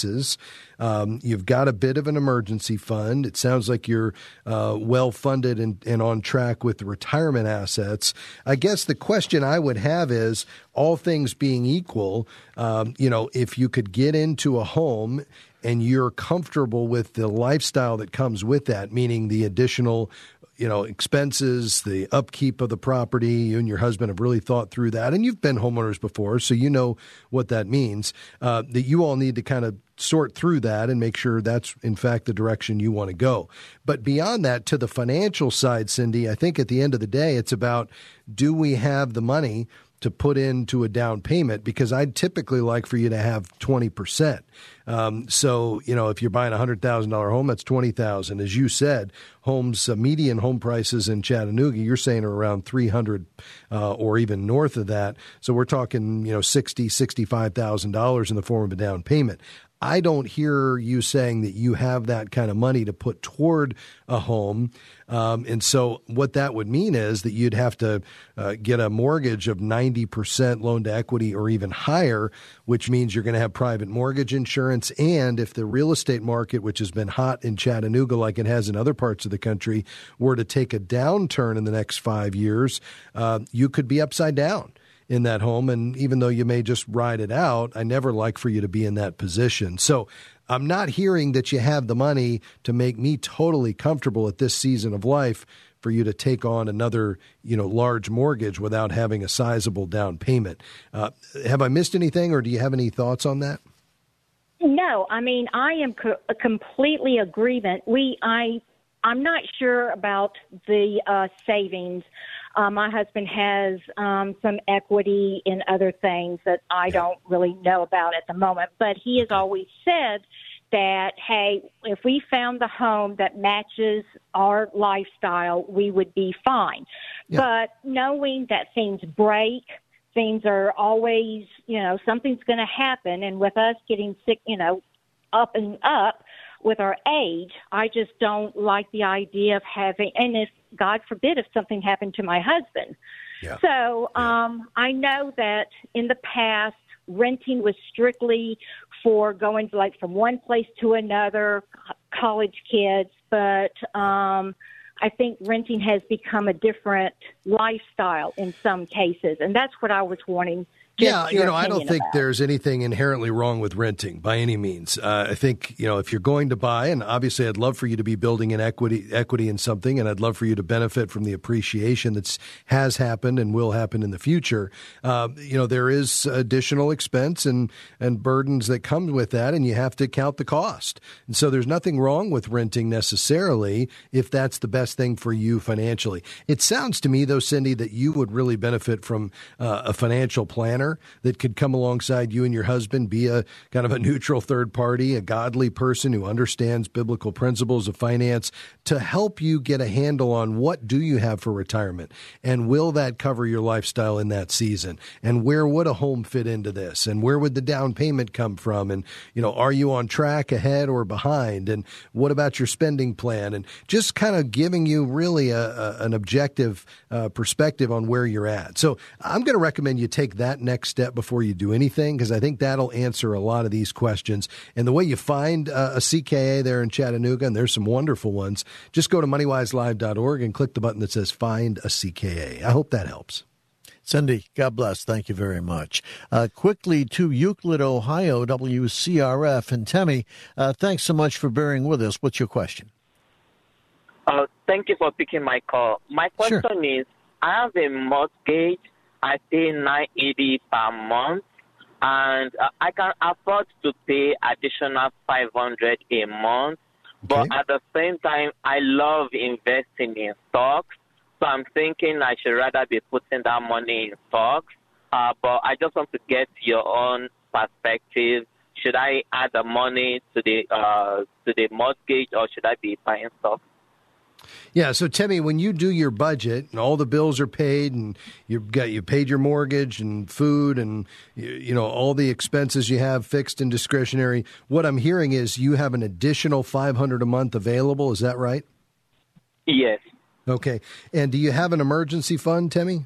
Um, you've got a bit of an emergency fund. It sounds like you're uh, well funded and, and on track with the retirement assets. I guess the question I would have is, all things being equal, um, you know, if you could get into a home and you're comfortable with the lifestyle that comes with that, meaning the additional you know, expenses, the upkeep of the property. You and your husband have really thought through that, and you've been homeowners before, so you know what that means, uh, that you all need to kind of sort through that and make sure that's, in fact, the direction you want to go. But beyond that, to the financial side, Cindy, I think at the end of the day, it's about, do we have the money to put into a down payment? Because I'd typically like for you to have twenty percent. Um, so, you know, if you're buying a one hundred thousand dollars home, that's twenty thousand dollars. As you said, homes, uh, median home prices in Chattanooga, you're saying are around three hundred dollars uh, or even north of that. So we're talking, you know, sixty thousand dollars, sixty-five thousand dollars in the form of a down payment. I don't hear you saying that you have that kind of money to put toward a home. Um, and so what that would mean is that you'd have to uh, get a mortgage of ninety percent loan to equity or even higher, which means you're going to have private mortgage insurance. And if the real estate market, which has been hot in Chattanooga like it has in other parts of the country, were to take a downturn in the next five years, uh, you could be upside down in that home. And even though you may just ride it out, I never like for you to be in that position. So I'm not hearing that you have the money to make me totally comfortable at this season of life for you to take on another, you know, large mortgage without having a sizable down payment. Uh, have I missed anything, or do you have any thoughts on that? No, I mean, I am co- completely agreement. We, I, I'm not sure about the uh, savings. Uh, my husband has um, some equity in other things that I don't really know about at the moment, but he has always said that, hey, if we found the home that matches our lifestyle, we would be fine. Yeah. But knowing that things break, things are always, you know, something's going to happen, and with us getting sick, you know, up and up with our age, I just don't like the idea of having, and if, God forbid, if something happened to my husband. Yeah. So um, I know that in the past, renting was strictly for going like from one place to another, college kids, but um, I think renting has become a different lifestyle in some cases, and that's what I was wanting. Yeah, you know, I don't think about. there's anything inherently wrong with renting by any means. Uh, I think, you know, if you're going to buy, and obviously I'd love for you to be building an equity equity in something, and I'd love for you to benefit from the appreciation that has happened and will happen in the future. Uh, you know, there is additional expense and, and burdens that come with that, and you have to count the cost. And so there's nothing wrong with renting necessarily if that's the best thing for you financially. It sounds to me, though, Cindy, that you would really benefit from uh, a financial planner that could come alongside you and your husband, be a kind of a neutral third party, a godly person who understands biblical principles of finance to help you get a handle on what do you have for retirement, and will that cover your lifestyle in that season, and where would a home fit into this, and where would the down payment come from, and, you know, are you on track, ahead, or behind, and what about your spending plan, and just kind of giving you really a, a, an objective uh, perspective on where you're at. So I'm going to recommend you take that next step before you do anything, because I think that'll answer a lot of these questions. And the way you find uh, a C K A there in Chattanooga, and there's some wonderful ones, just go to money wise live dot org and click the button that says Find a C K A. I hope that helps. Cindy, God bless. Thank you very much. Uh, quickly to Euclid, Ohio, W C R F. And Tammy, uh, thanks so much for bearing with us. What's your question? Uh, thank you for picking my call. My question Sure. is, I have a mortgage. I pay nine hundred eighty dollars per month, and uh, I can afford to pay additional five hundred dollars a month. But Okay. at the same time, I love investing in stocks. So I'm thinking I should rather be putting that money in stocks. Uh, but I just want to get your own perspective. Should I add the money to the uh, to the mortgage, or should I be buying stocks? Yeah, so Timmy, when you do your budget and all the bills are paid and you've got you paid your mortgage and food and you, you know all the expenses you have fixed and discretionary, what I'm hearing is you have an additional five hundred dollars a month available. Is that right? Yes. Okay. And do you have an emergency fund, Timmy?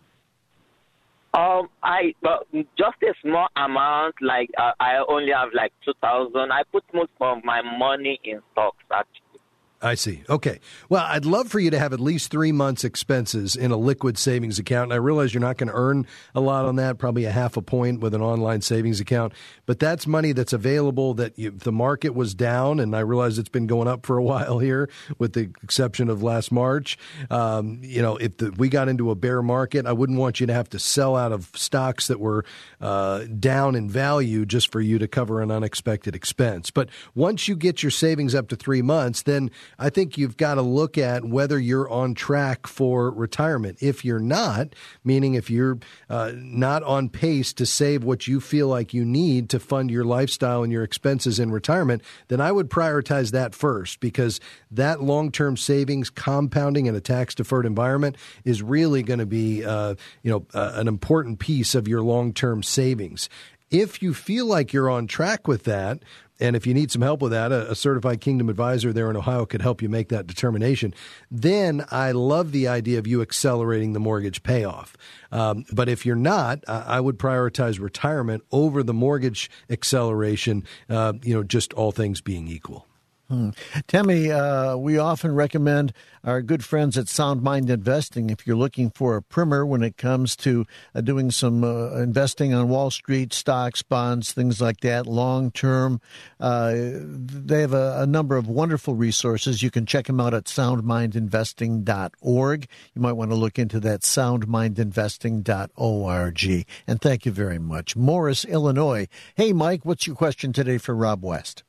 Um, I uh, just a small amount. Like uh, I only have like two thousand. I put most of my money in stocks actually. I see. Okay. Well, I'd love for you to have at least three months' expenses in a liquid savings account. And I realize you're not going to earn a lot on that, probably a half a point with an online savings account. But that's money that's available that you, if the market was down, and I realize it's been going up for a while here, with the exception of last March. Um, you know, if the, we got into a bear market, I wouldn't want you to have to sell out of stocks that were uh, down in value just for you to cover an unexpected expense. But once you get your savings up to three months, then I think you've got to look at whether you're on track for retirement. If you're not, meaning if you're uh, not on pace to save what you feel like you need to fund your lifestyle and your expenses in retirement, then I would prioritize that first, because that long-term savings compounding in a tax-deferred environment is really going to be uh, you know, uh, an important piece of your long-term savings. If you feel like you're on track with that, and if you need some help with that, a, a certified Kingdom advisor there in Ohio could help you make that determination. Then I love the idea of you accelerating the mortgage payoff. Um, but if you're not, I, I would prioritize retirement over the mortgage acceleration, uh, you know, just all things being equal. Hmm. Tammy, uh, we often recommend our good friends at Sound Mind Investing if you're looking for a primer when it comes to uh, doing some uh, investing on Wall Street, stocks, bonds, things like that, long term. Uh, they have a, a number of wonderful resources. You can check them out at sound mind investing dot org. You might want to look into that, sound mind investing dot org. And thank you very much. Morris, Illinois. Hey, Mike, what's your question today for Rob West?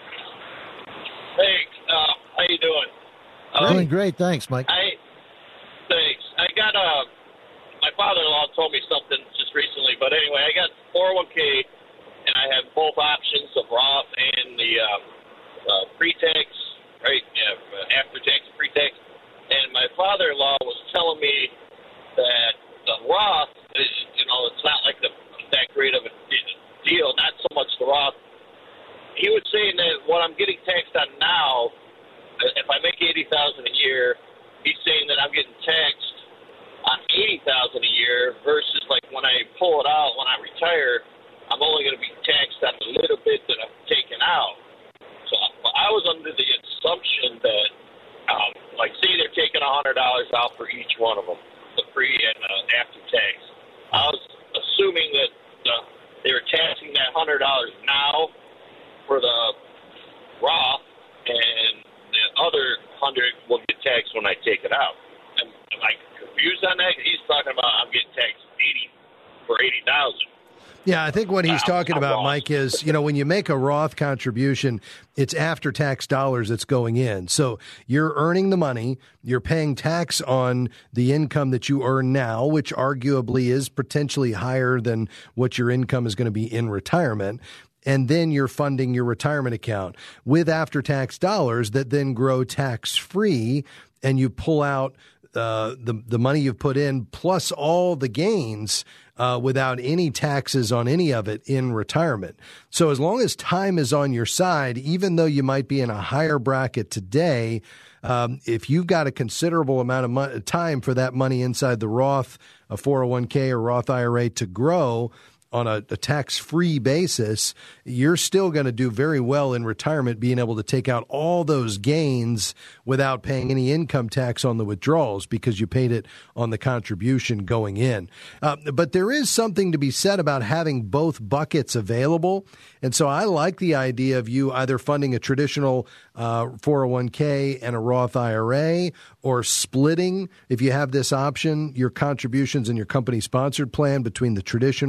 Hey, uh, how you doing? Um, Doing great, thanks, Mike. I thanks. I got uh, my father-in-law told me something just recently, but anyway, I got four oh one k, and I have both options of Roth and the um, uh, pre-tax, right? Yeah, after-tax, pre-tax. And my father-in-law was telling me that the Roth is, you know, it's not like the that great of a deal. Not so much the Roth. He was saying that what I'm getting taxed on now, if I make eighty thousand dollars a year, he's saying that I'm getting taxed on eighty thousand dollars a year versus like when I pull it out, when I retire, I'm only going to be taxed on a little bit that I'm taking out. So I was under the assumption that, um, like, say they're taking one hundred dollars out for each one of them, the pre and uh, after tax. I was assuming that uh, they were taxing that one hundred dollars now for the Roth, and the other hundred will get taxed when I take it out. Am, am I confused on that? He's talking about I'm getting taxed eighty for eighty thousand. Yeah, I think what he's talking about, Mike, is, you know, when you make a Roth contribution, it's after-tax dollars that's going in. So you're earning the money, you're paying tax on the income that you earn now, which arguably is potentially higher than what your income is going to be in retirement. And then you're funding your retirement account with after-tax dollars that then grow tax-free, and you pull out uh, the the money you've put in plus all the gains uh, without any taxes on any of it in retirement. So as long as time is on your side, even though you might be in a higher bracket today, um, if you've got a considerable amount of mo- time for that money inside the Roth, a four oh one k or Roth I R A to grow on a, a tax-free basis, you're still going to do very well in retirement, being able to take out all those gains without paying any income tax on the withdrawals because you paid it on the contribution going in. Uh, but there is something to be said about having both buckets available. And so I like the idea of you either funding a traditional uh, four oh one k and a Roth I R A, or splitting, if you have this option, your contributions in your company-sponsored plan between the traditional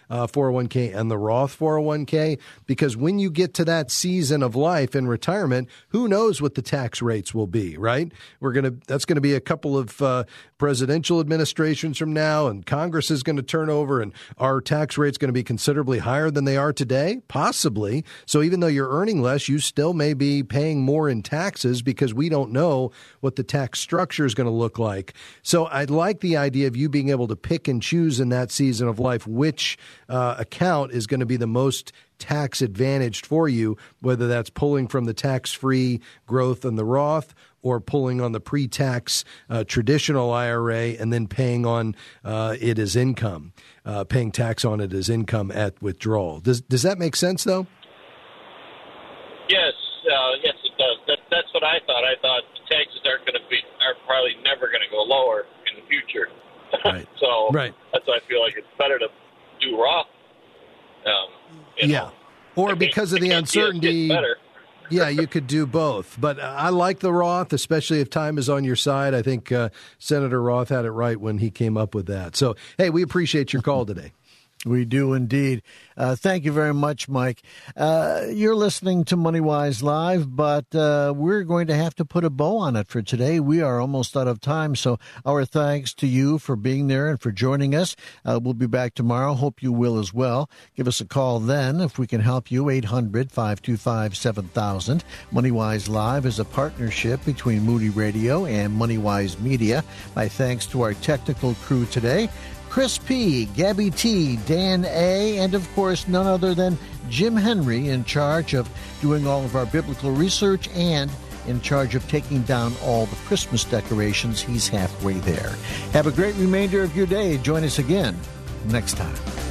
uh, four oh one k and the Roth four oh one k, because when you get to that season of life in retirement, who knows what the tax rates will be, right? We're going to, that's going to be a couple of uh, presidential administrations from now, and Congress is going to turn over, and our tax rate's going to be considerably higher than they are today, possibly. So even though you're earning less, you still may be paying more in taxes because we don't know what the tax structure is going to look like. So I like the idea of you being able to pick and choose in that season of life which uh, account is going to be the most tax advantaged for you, whether that's pulling from the tax-free growth and the Roth or pulling on the pre-tax uh, traditional I R A and then paying on uh, it as income, uh, paying tax on it as income at withdrawal. Does does that make sense, though? Yes, uh, yes, it does. That, that's what I thought. I thought the taxes aren't going to be, are probably never going to go lower in the future. Right. so right. that's why I feel like it's better to do Roth. Um, you yeah. know, or because of the uncertainty. Yeah, you could do both. But I like the Roth, especially if time is on your side. I think uh, Senator Roth had it right when he came up with that. So, hey, we appreciate your call today. We do indeed. Uh, thank you very much, Mike. Uh, you're listening to MoneyWise Live, but uh, we're going to have to put a bow on it for today. We are almost out of time, so our thanks to you for being there and for joining us. Uh, we'll be back tomorrow. Hope you will as well. Give us a call then if we can help you, eight hundred, five two five, seven thousand. MoneyWise Live is a partnership between Moody Radio and MoneyWise Media. My thanks to our technical crew today, Chris P., Gabby T., Dan A., and, of course, none other than Jim Henry, in charge of doing all of our biblical research and in charge of taking down all the Christmas decorations. He's halfway there. Have a great remainder of your day. Join us again next time.